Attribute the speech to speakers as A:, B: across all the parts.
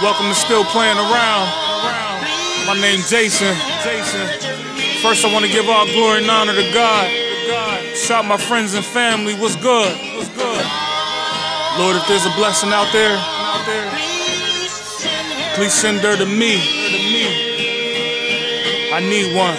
A: Welcome to Still Playing Around. My name's Jason. First I want to give all glory and honor to God. Shout my friends and family, what's good? Lord, if there's a blessing out there, please send her to me. I need one.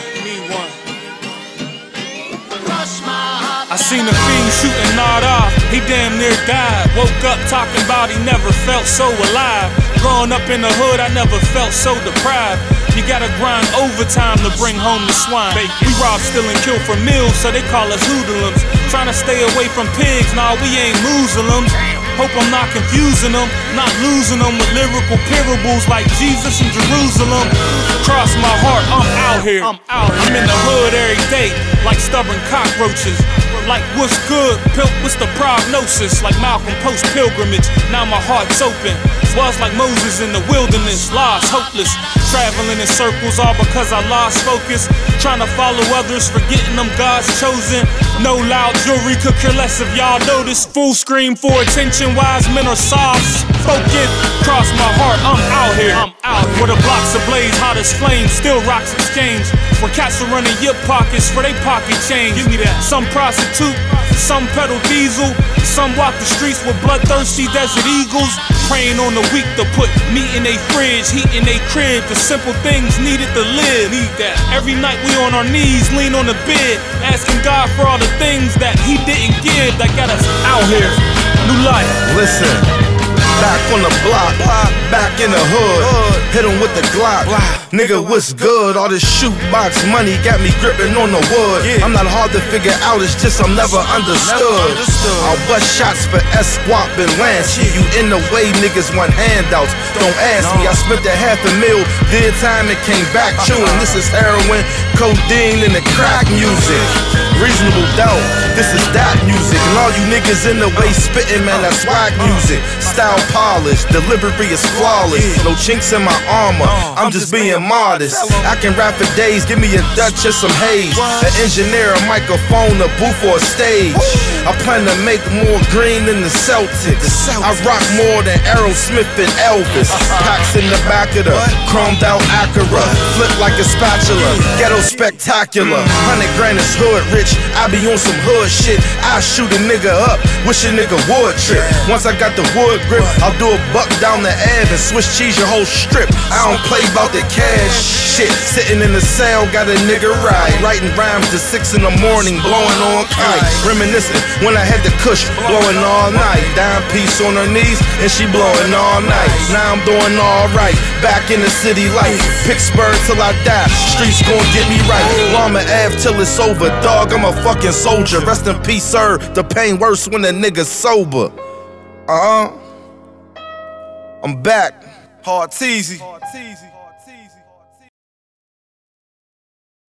A: I seen a fiend shooting Nada, he damn near died. Woke up talking about he never felt so alive. Growing up in the hood, I never felt so deprived. You gotta grind overtime to bring home the swine. We rob, steal, and kill for meals, so they call us hoodlums. Trying to stay away from pigs, nah, we ain't Muslims. Hope I'm not confusing them, not losing them with lyrical parables like Jesus in Jerusalem. Cross my heart, I'm out here. I'm in the hood every day, like stubborn cockroaches. Like what's good, pimp, what's the prognosis? Like Malcolm post pilgrimage, now my heart's open. Was like Moses in the wilderness, lost, hopeless. Traveling in circles all because I lost focus. Trying to follow others, forgetting them God's chosen. No loud jewelry, could care less if y'all notice. Full screen for attention, wise men are soft spoken. Cross my heart, I'm out here. Where the blocks ablaze, hot as flames, still rocks exchange. Where cats are running your pockets for they pocket change. Give me that. Some prostitute, some pedal diesel. Some walk the streets with bloodthirsty desert eagles. Praying on the weak to put meat in they fridge, heat in they crib. The simple things needed to live. Need that. Every night we on our knees, lean on the bed, asking God for all the things that He didn't give that got us out here. New life.
B: Listen, back on the block, back in the hood, hit 'em with the Glock. Nigga, what's good? All this shootbox money got me gripping on the wood. I'm not hard to figure out, it's just I'm never understood. I'll bust shots for S-Squat and Lancey. You in the way, niggas want handouts. Don't ask me, I spent a $500,000, did time and came back chewing. This is heroin, codeine, and the crack music. Reasonable doubt, this is that music. And all you niggas in the way spitting, man, that's swag music. Style polished, delivery is flawless. No chinks in my armor, I'm just being modest. I can rap for days, give me a Dutch and some haze. An engineer, a microphone, a booth, or a stage. I plan to make more green than the Celtics. I rock more than Aerosmith and Elvis. Packs in the back of the chromed out Acura. Flip like a spatula, ghetto spectacular. 100 grand is hood rich, I be on some hood shit. I shoot a nigga up, wish a nigga would trip. Once I got the wood grip, I'll do a buck down the Ave and Swiss cheese your whole strip. I don't play about the cash shit. Sitting in the cell, got a nigga ride. Writing rhymes to 6 in the morning, blowing on kite. Reminiscing when I had the kush, blowing all night. Dime piece on her knees, and she blowing all night. Now I'm doing alright, back in the city life. Pittsburgh till I die, streets gon' get me right. Llama Ave till it's over, dog, I'm a fucking soldier. Rest in peace, sir, the pain worse when a nigga's sober. I'm back. Hard Teasy.